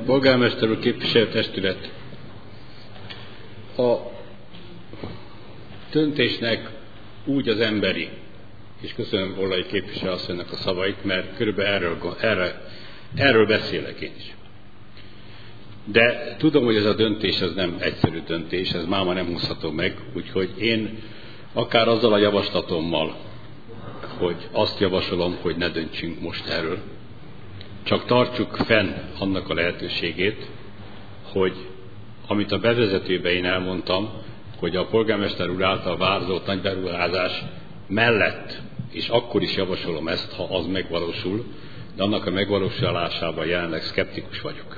Polgármester úr, képviselőtestület, a döntésnek úgy az emberi, és köszönöm Bollai képviselőasszonynak a szavait, mert körülbelül erről beszélek én is. De tudom, hogy ez a döntés ez nem egyszerű döntés, ez máma nem húzható meg, úgyhogy én akár azzal a javaslatommal, hogy azt javasolom, hogy ne döntsünk most erről, csak tartsuk fenn annak a lehetőségét, hogy amit a bevezetőben én elmondtam, hogy a polgármester úr által vározott nagy beruházás mellett, és akkor is javasolom ezt, ha az megvalósul, de annak a megvalósulásában jelenleg szkeptikus vagyok.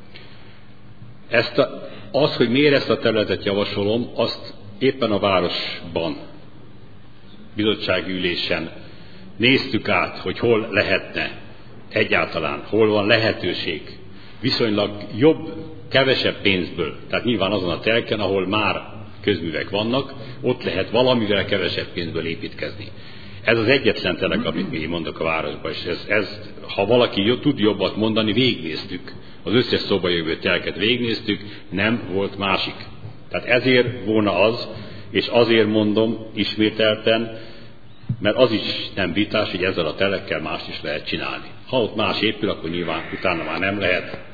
Az, hogy miért ezt a területet javasolom, azt éppen a városban, bizottsági ülésen néztük át, hogy hol lehetne egyáltalán, hol van lehetőség viszonylag jobb, kevesebb pénzből, tehát nyilván azon a telken, ahol már közművek vannak, ott lehet valamivel kevesebb pénzből építkezni. Ez az egyetlen telek, amit mi mondok a városban, és ez, ha valaki tud jobbat mondani, végignéztük. Az összes szóba jövő telket végignéztük, nem volt másik. Tehát ezért volna az, és azért mondom ismételten, mert az is nem vitás, hogy ezzel a telekkel mást is lehet csinálni. Ha ott más épül, akkor nyilván utána már nem lehet.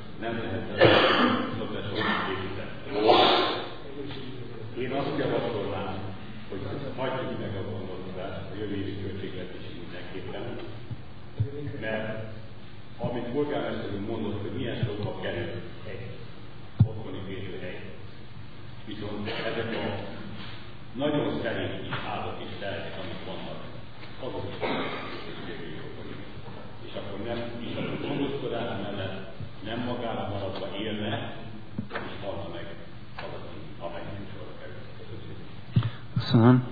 Én azt javasolnám, hogy hagyjuk meg a gondolkodást a jövő évi költségvetési mindenképpen, mert amit polgármester úr mondott, hogy milyen sokba kerül egy otthoni védőhely, viszont ezek a nagyon szerint kis házak és telkek, amik vannak, azok is és akkor nem is a gondoskodás mellett nem magára maradva élne, és halna meg, amelyik sorra kerül. Köszönöm.